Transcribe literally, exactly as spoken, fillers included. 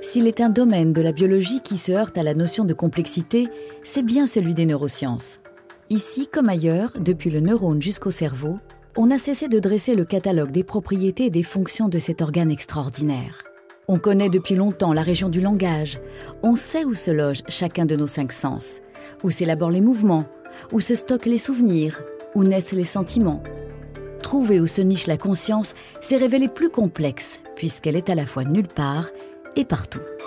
S'il est un domaine de la biologie qui se heurte à la notion de complexité, c'est bien celui des neurosciences. Ici comme ailleurs, depuis le neurone jusqu'au cerveau, on n'a cessé de dresser le catalogue des propriétés et des fonctions de cet organe extraordinaire. On connaît depuis longtemps la région du langage, on sait où se loge chacun de nos cinq sens, où s'élaborent les mouvements, où se stockent les souvenirs, où naissent les sentiments. Trouver où se niche la conscience s'est révélé plus complexe, puisqu'elle est à la fois nulle part et partout.